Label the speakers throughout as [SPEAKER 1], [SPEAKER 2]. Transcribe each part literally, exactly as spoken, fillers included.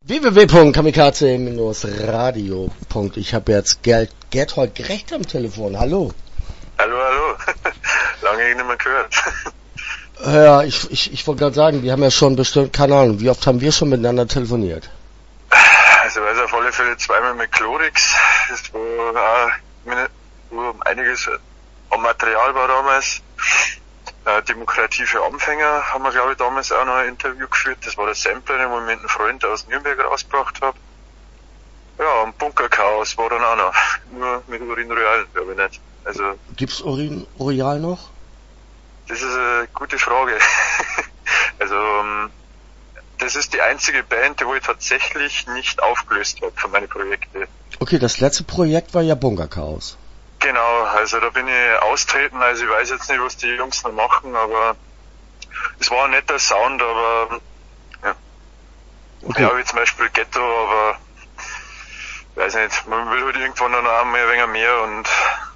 [SPEAKER 1] w w w punkt kamikaze radio punkt ich habe jetzt Gerd, Gerthold Gerecht am Telefon. Hallo.
[SPEAKER 2] Hallo, hallo. Lange nicht mehr gehört.
[SPEAKER 1] Ja, ich, ich, ich wollte gerade sagen, wir haben ja schon bestimmt, keine Ahnung, wie oft haben wir schon miteinander telefoniert?
[SPEAKER 2] Also ich weiß auf alle Fälle zweimal mit Chlorix. Das war auch wo einiges am Material war damals. Äh, Demokratie für Anfänger haben wir, glaube ich, damals auch noch ein Interview geführt. Das war der Sampler, den ich mit einem Freund aus Nürnberg rausgebracht habe. Ja, und Bunkerchaos war dann auch noch. Nur mit Urin Royal, glaube ich nicht. Also,
[SPEAKER 1] gibt's Urin Royal noch?
[SPEAKER 2] Das ist eine gute Frage. Also, das ist die einzige Band, die wo ich tatsächlich nicht aufgelöst habe von meinen Projekten.
[SPEAKER 1] Okay, das letzte Projekt war ja Bunkerchaos.
[SPEAKER 2] Genau, also da bin ich austreten, also ich weiß jetzt nicht, was die Jungs noch machen, aber es war ein netter Sound, aber ja, okay. Ja, wie zum Beispiel Ghetto, aber weiß nicht, man will halt irgendwann noch einmal ein wenig mehr und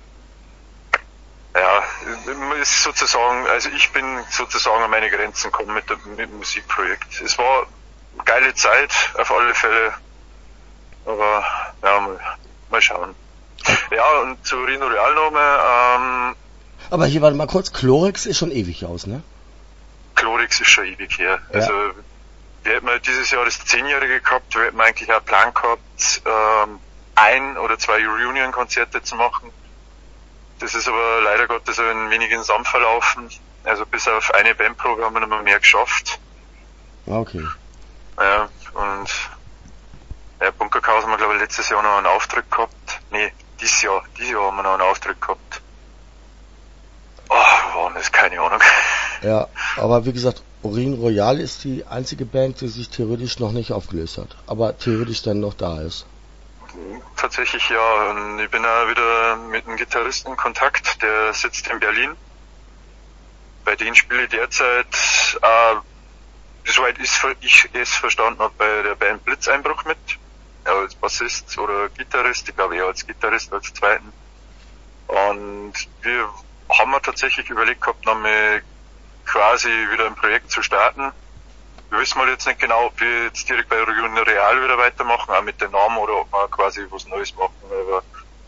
[SPEAKER 2] ja, ist sozusagen, also ich bin sozusagen an meine Grenzen gekommen mit dem, mit dem Musikprojekt. Es war eine geile Zeit, auf alle Fälle, aber ja, mal, mal schauen. Ja, und zu Rino Real nochmal, ähm...
[SPEAKER 1] Aber hier, warte mal kurz, Chlorix ist schon ewig aus, ne?
[SPEAKER 2] Chlorix ist schon ewig her. Ja. Also, wir hätten halt dieses Jahr das Zehnjährige gehabt, wir hätten eigentlich auch einen Plan gehabt, ähm, ein oder zwei Reunion-Konzerte zu machen. Das ist aber leider Gottes ein wenig in den Sand verlaufen. Also bis auf eine Bandprobe haben wir noch mal mehr geschafft.
[SPEAKER 1] Okay.
[SPEAKER 2] Ja, und ja, Bunkerchaos haben wir, glaube ich, letztes Jahr noch einen Auftritt gehabt. Nee, dieses Jahr, dieses Jahr haben wir noch einen Auftritt gehabt. Oh, wo war das? Keine Ahnung.
[SPEAKER 1] Ja, aber wie gesagt, Urin Royal ist die einzige Band, die sich theoretisch noch nicht aufgelöst hat. Aber theoretisch dann noch da ist.
[SPEAKER 2] Tatsächlich ja, und ich bin auch wieder mit einem Gitarristen in Kontakt, der sitzt in Berlin. Bei denen spiele ich derzeit, äh, soweit ich es verstanden habe, bei der Band Blitzeinbruch mit. Ja, als Bassist oder Gitarrist, ich glaube eher als Gitarrist als Zweiten. Und wir haben wir tatsächlich überlegt gehabt, nochmal quasi wieder ein Projekt zu starten. Wir wissen mal jetzt nicht genau, ob wir jetzt direkt bei Reunion Real wieder weitermachen, auch mit den Namen, oder ob wir quasi was Neues machen. Aber,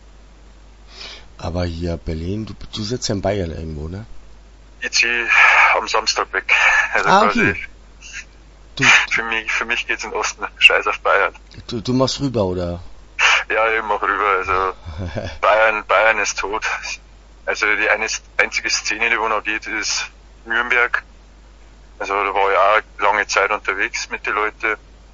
[SPEAKER 1] aber hier Berlin, du, du sitzt ja in Bayern irgendwo, ne?
[SPEAKER 2] Ich ziehe am Samstag weg. Also
[SPEAKER 1] ah,
[SPEAKER 2] quasi
[SPEAKER 1] okay. Du,
[SPEAKER 2] für mich, für mich geht's in den Osten. Scheiß auf Bayern.
[SPEAKER 1] Du, du machst rüber, oder?
[SPEAKER 2] Ja, ich mach rüber. Also Bayern, Bayern ist tot. Also die eine, einzige Szene, die wo noch geht, ist Nürnberg. Also da war ich auch lange Zeit unterwegs mit den Leuten.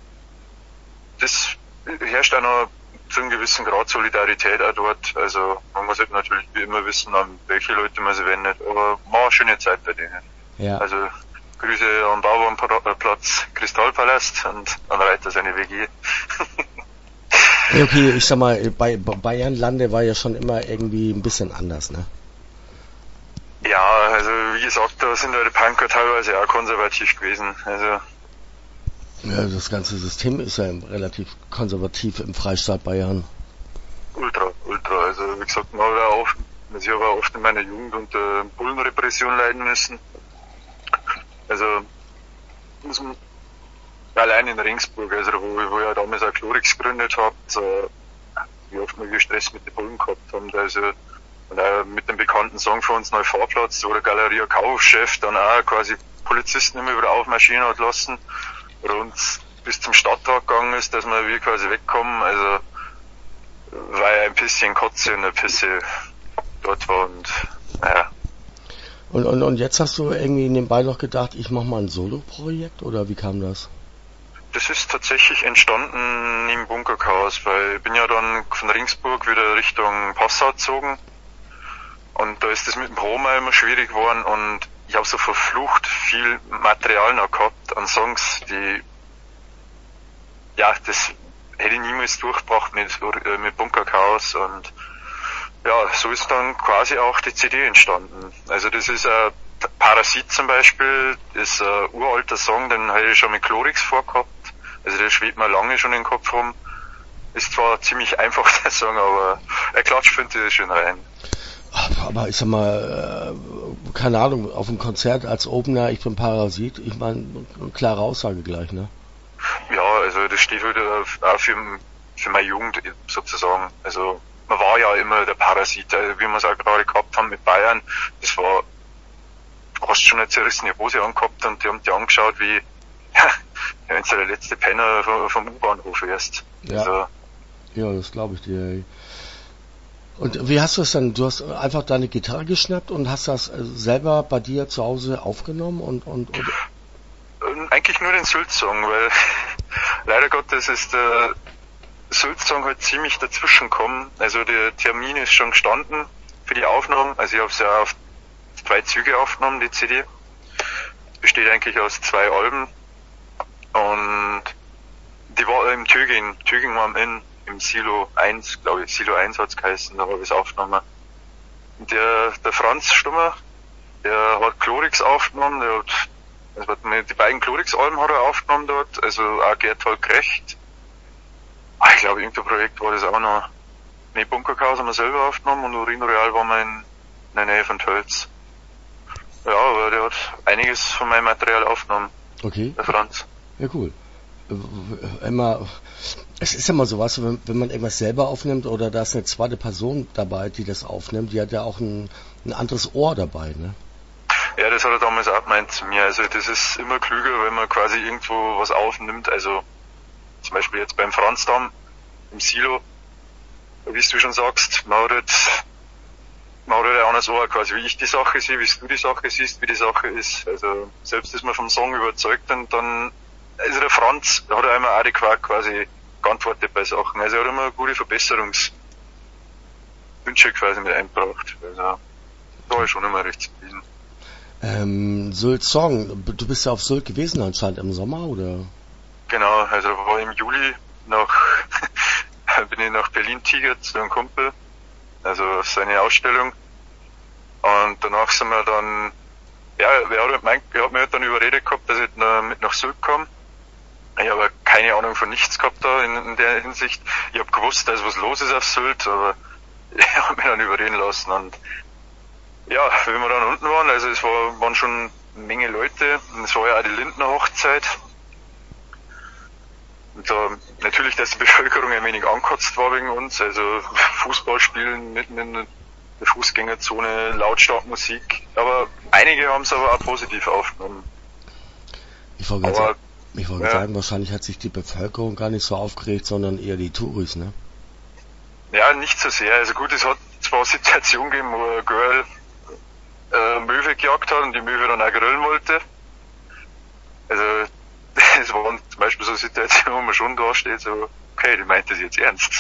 [SPEAKER 2] Das herrscht auch noch zu einem gewissen Grad Solidarität auch dort. Also man muss halt natürlich wie immer wissen, an welche Leute man sich wendet. Aber man hat eine schöne Zeit bei denen.
[SPEAKER 1] Ja.
[SPEAKER 2] Also Grüße an Bauernplatz Kristallpalast und an Reiter seine W G.
[SPEAKER 1] Okay, ich sag mal, bei Bayernlande war ja schon immer irgendwie ein bisschen anders, ne?
[SPEAKER 2] Ja, also wie gesagt, da sind ja die Punker teilweise auch konservativ gewesen. Also
[SPEAKER 1] ja, das ganze System ist ja relativ konservativ im Freistaat Bayern.
[SPEAKER 2] Ultra, ultra. Also wie gesagt, man hat auch oft, also ich habe auch oft in meiner Jugend unter Bullenrepression leiden müssen. Also muss man allein in Regensburg, also wo, wo ich ja damals auch Chlorix gegründet habe, so, wie oft wir Stress mit den Bullen gehabt haben. Also und auch mit dem bekannten Song von uns Neufahrplatz, wo der Galeria Kaufchef dann auch quasi Polizisten immer wieder aufmarschieren hat lassen oder uns bis zum Stadtrat gegangen ist, dass wir wir quasi wegkommen. Also weil ein bisschen Kotze und ein bisschen dort war und naja.
[SPEAKER 1] Und, und, und jetzt hast du irgendwie nebenbei noch gedacht, ich mach mal ein Solo-Projekt, oder wie kam das?
[SPEAKER 2] Das ist tatsächlich entstanden im Bunkerchaos, weil ich bin ja dann von Regensburg wieder Richtung Passau gezogen. Und da ist das mit dem Promo immer schwierig geworden und ich habe so verflucht viel Material noch gehabt an Songs, die, ja, das hätte ich niemals durchgebracht mit, mit Bunkerchaos und ja, so ist dann quasi auch die C D entstanden. Also das ist ein Parasit zum Beispiel, ist ein uralter Song, den habe ich schon mit Chlorix vorgehabt. Also der schwebt mir lange schon im Kopf rum. Ist zwar ziemlich einfach der Song, aber er klatscht, finde ich, schön rein.
[SPEAKER 1] Aber ich sag mal, äh, keine Ahnung, auf dem Konzert als Opener, ich bin Parasit, ich meine, klare Aussage gleich, ne?
[SPEAKER 2] Ja, also Also das steht halt auch für, für meine Jugend sozusagen. Also man war ja immer der Parasit, also wie wir es auch gerade gehabt haben mit Bayern. Das war, du hast schon eine zerrissene Hose angehabt und die haben die angeschaut wie, ja, wenn du der letzte Penner vom, vom U-Bahnhof wärst.
[SPEAKER 1] Ja,
[SPEAKER 2] also,
[SPEAKER 1] ja, das glaube ich dir. Ey. Und wie hast du es dann? Du hast einfach deine Gitarre geschnappt und hast das selber bei dir zu Hause aufgenommen und, und, und
[SPEAKER 2] eigentlich nur den Sylt-Song, weil leider Gottes ist der Sylt-Song halt ziemlich dazwischen gekommen. Also der Termin ist schon gestanden für die Aufnahmen. Also ich habe es ja auf zwei Züge aufgenommen, die C D. Besteht eigentlich aus zwei Alben. Und die war im Töging, Töging war am Inn, im Silo eins, glaube ich, Silo eins hat's geheißen, da habe ich es aufgenommen. Und der, der Franz Stummer, der hat Chlorix aufgenommen, der hat, also die beiden Chlorix-Alben hat er aufgenommen dort, also auch Gerthold Krecht. Ah, ich glaube, irgendein Projekt war das auch noch. Ne, Bunkerchaos haben wir selber aufgenommen und Urin Royal waren wir in, in der Nähe von Tölz. Ja, aber der hat einiges von meinem Material aufgenommen.
[SPEAKER 1] Okay.
[SPEAKER 2] Der Franz.
[SPEAKER 1] Ja, cool. Immer, es ist ja immer sowas, wenn, wenn man irgendwas selber aufnimmt oder da ist eine zweite Person dabei, die das aufnimmt, die hat ja auch ein, ein anderes Ohr dabei, ne?
[SPEAKER 2] Ja, das hat er damals auch gemeint zu mir. Also das ist immer klüger, wenn man quasi irgendwo was aufnimmt. Also zum Beispiel jetzt beim Franz Damm im Silo, wie du schon sagst, man hat halt, man hat halt ein anderes Ohr quasi, wie ich die Sache sehe, wie du die Sache siehst, wie die Sache ist. Also selbst ist man vom Song überzeugt und dann, also der Franz hat er immer adäquat quasi geantwortet bei Sachen. Also er hat immer gute Verbesserungswünsche quasi mit eingebracht. Also da war ich schon immer recht zufrieden.
[SPEAKER 1] Ähm, Sylt Song, du bist ja auf Sylt gewesen anscheinend im Sommer, oder?
[SPEAKER 2] Genau, also war im Juli nach, bin ich nach Berlin tigert zu einem Kumpel, also auf seine Ausstellung. Und danach sind wir dann, ja, er hat, mein, er hat mich dann überredet gehabt, dass ich mit nach Sylt komme. Ich habe keine Ahnung von nichts gehabt da in, in der Hinsicht. Ich habe gewusst, dass was los ist auf Sylt, aber er hat mich dann überreden lassen. Und ja, wenn wir dann unten waren, also es war, waren schon eine Menge Leute, und es war ja auch die Lindner Hochzeit. Und da, natürlich, dass die Bevölkerung ein wenig angekotzt war wegen uns, also Fußballspielen mitten in der Fußgängerzone, lautstark Musik, aber einige haben es aber auch positiv aufgenommen.
[SPEAKER 1] Ich wollte gerade sagen, ich wollte ja. sagen, wahrscheinlich hat sich die Bevölkerung gar nicht so aufgeregt, sondern eher die Touris, ne?
[SPEAKER 2] Ja, nicht so sehr. Also gut, es hat zwar eine Situation gegeben, wo ein Girl äh, Möwe gejagt hat und die Möwe dann auch grillen wollte. Also es waren zum Beispiel so Situationen, wo man schon da steht, so, okay, die meint das jetzt ernst.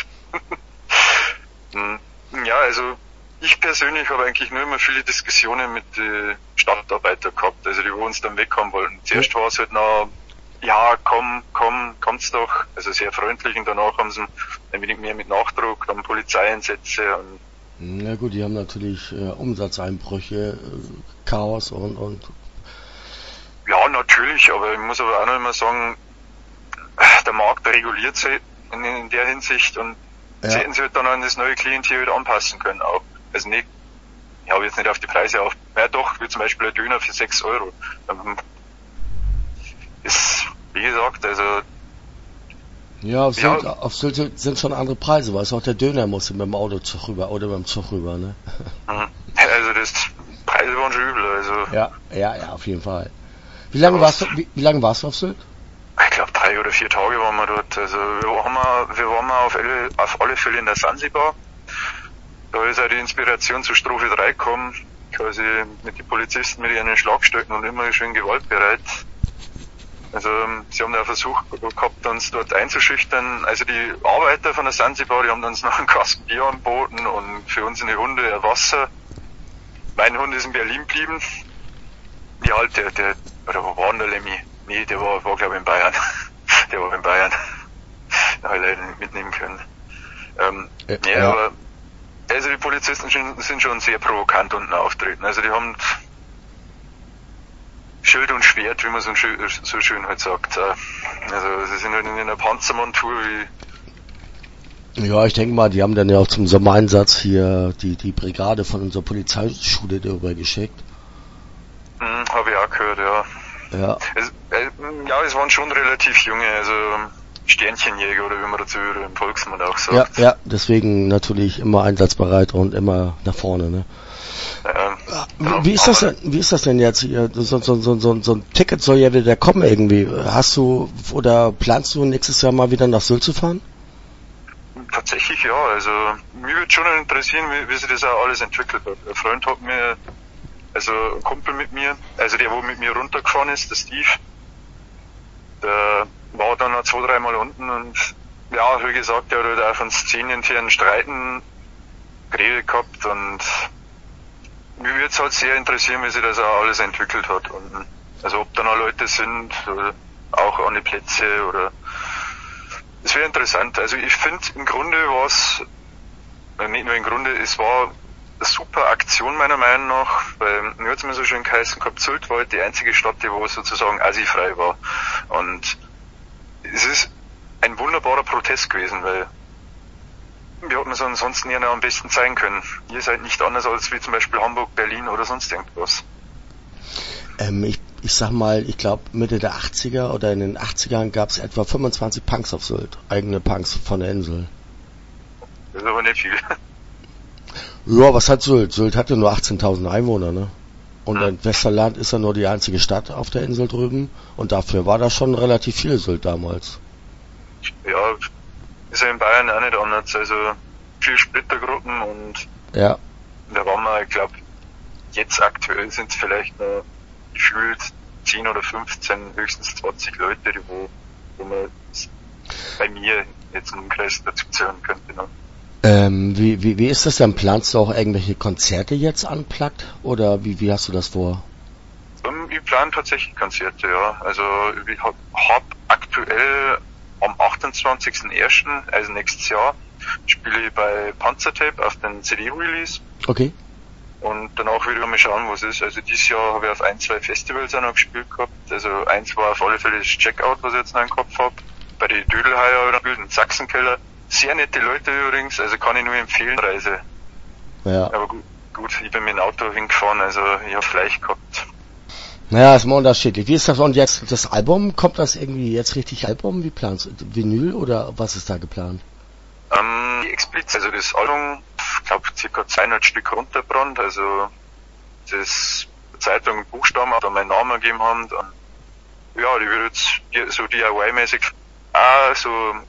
[SPEAKER 2] Ja, also ich persönlich habe eigentlich nur immer viele Diskussionen mit den Stadtarbeitern gehabt, also die, wo uns dann wegkommen wollten. Zuerst war es halt noch, ja, komm, komm, kommt's doch, also sehr freundlich, und danach haben sie ein wenig mehr mit Nachdruck, dann Polizeieinsätze und
[SPEAKER 1] na gut, die haben natürlich äh, Umsatzeinbrüche, äh, Chaos und, und
[SPEAKER 2] ja, natürlich, aber ich muss aber auch noch immer sagen, der Markt reguliert sich in, in der Hinsicht und ja. Sie hätten sich halt dann an das neue Klientel halt anpassen können auch. Also nicht, ich habe jetzt nicht auf die Preise auf, ja doch, wie zum Beispiel ein Döner für sechs Euro. Ist, wie gesagt, also
[SPEAKER 1] ja, auf Sylt,
[SPEAKER 2] ja,
[SPEAKER 1] auf Sylt sind schon andere Preise, weil es auch der Döner musste mit dem Autozug rüber oder mit dem Zug rüber, ne?
[SPEAKER 2] Also das Preise waren schon übel, also.
[SPEAKER 1] Ja, ja, ja, auf jeden Fall. Wie lange warst du, wie, wie lange warst du auf Sylt?
[SPEAKER 2] Ich glaube drei oder vier Tage waren wir dort. Also wir waren mal, wir waren mal auf alle, auf alle Fälle in der Sansibar. Da ist auch die Inspiration zu Strophe drei gekommen. Quasi mit den Polizisten mit ihren Schlagstöcken und immer schön gewaltbereit. Also sie haben da versucht gehabt, uns dort einzuschüchtern. Also die Arbeiter von der Sansibar, die haben uns noch einen Kasten Bier angeboten und für unsere Hunde ein Wasser. Mein Hund ist in Berlin geblieben. Ja, halt, der, der, oder wo war denn der Lemmy? Nee, der war, war glaube ich in Bayern. Der war in Bayern. Da habe ich leider nicht mitnehmen können. Ähm, ja, nee, ja. Aber, also die Polizisten sind schon sehr provokant unten auftreten. Also die haben Schild und Schwert, wie man so schön, so schön halt sagt. Also sie sind halt in einer Panzermontur wie...
[SPEAKER 1] Ja, ich denke mal, die haben dann ja auch zum Sommereinsatz hier die, die Brigade von unserer Polizeischule darüber geschickt.
[SPEAKER 2] Hm, habe ich auch gehört, ja.
[SPEAKER 1] Ja.
[SPEAKER 2] Es, äh, ja, es waren schon relativ junge, also Sternchenjäger oder wie man dazu im Volksmund auch sagt.
[SPEAKER 1] Ja, ja, deswegen natürlich immer einsatzbereit und immer nach vorne, ne?
[SPEAKER 2] Ja,
[SPEAKER 1] wie, wie ist das denn, wie ist das denn jetzt hier? So, so, so, so, so ein Ticket soll ja wieder kommen irgendwie. Hast du oder planst du nächstes Jahr mal wieder nach Sylt zu fahren?
[SPEAKER 2] Tatsächlich ja, also mich würde schon interessieren, wie, wie sich das auch alles entwickelt hat. Ein Freund hat mir, also ein Kumpel mit mir, also der, wo mit mir runtergefahren ist, der Steve, der war dann noch zwei, dreimal unten und ja, wie gesagt, der hat halt auch von Szenen hier einen Streiten geredet gehabt und mich würde es halt sehr interessieren, wie sich das auch alles entwickelt hat. Und also ob da noch Leute sind, oder auch an die Plätze oder es wäre interessant. Also ich finde im Grunde war es, nicht nur im Grunde, es war eine super Aktion meiner Meinung nach, weil mir hat es mir so schön geheißen gehabt, Sylt war halt die einzige Stadt, die wo sozusagen assi-frei war. Und es ist ein wunderbarer Protest gewesen, weil wir hätten es ansonsten ja noch am besten zeigen können. Ihr seid nicht anders als wie zum Beispiel Hamburg, Berlin oder sonst irgendwas.
[SPEAKER 1] Ähm, ich, ich sag mal, ich glaube Mitte der achtziger oder in den achtzigern gab es etwa fünfundzwanzig Punks auf Sylt. Eigene Punks von der Insel.
[SPEAKER 2] Das ist aber nicht viel.
[SPEAKER 1] Ja, was hat Sylt? Sylt hatte nur achtzehntausend Einwohner, ne? Und
[SPEAKER 2] hm.
[SPEAKER 1] in Westerland ist ja nur die einzige Stadt auf der Insel drüben. Und dafür war das schon relativ viel Sylt damals.
[SPEAKER 2] Ja, ist ja in Bayern auch nicht anders. Also viel Splittergruppen und
[SPEAKER 1] ja.
[SPEAKER 2] Da waren wir, ich glaube, jetzt aktuell sind es vielleicht nur gefühlt zehn oder fünfzehn, höchstens zwanzig Leute, die wo, wo man bei mir jetzt im Umkreis dazu zählen könnte. Ne?
[SPEAKER 1] Ähm, wie, wie, wie ist das denn? Planst du auch irgendwelche Konzerte jetzt anplagt? Oder wie, wie hast du das vor?
[SPEAKER 2] Um, ich plane tatsächlich Konzerte, ja. Also ich habe hab aktuell am achtundzwanzigsten ersten, also nächstes Jahr, spiele ich bei Panzertape auf den C D-Release.
[SPEAKER 1] Okay.
[SPEAKER 2] Und danach würde ich mal schauen, was ist. Also dieses Jahr habe ich auf ein, zwei Festivals auch noch gespielt gehabt. Also eins war auf alle Fälle das Checkout, was ich jetzt noch im Kopf habe. Bei den Dödelheier habe ich noch gespielt, im Sachsenkeller. Sehr nette Leute übrigens, also kann ich nur empfehlen, Reise.
[SPEAKER 1] Ja.
[SPEAKER 2] Aber gut, gut, ich bin mit dem Auto hingefahren, also ich habe Fleisch gehabt.
[SPEAKER 1] Naja, ist mal unterschiedlich. Wie ist das? Und jetzt das Album? Kommt das irgendwie jetzt richtig Album? Wie planst du? Vinyl oder was ist da geplant?
[SPEAKER 2] Ähm, explizit, also das Album, ich glaube, circa zweihundert Stück runterbrannt, also das Zeitung Buchstaben da meinen Namen gegeben haben, dann, ja, die würde jetzt so D I Y-mäßig auch so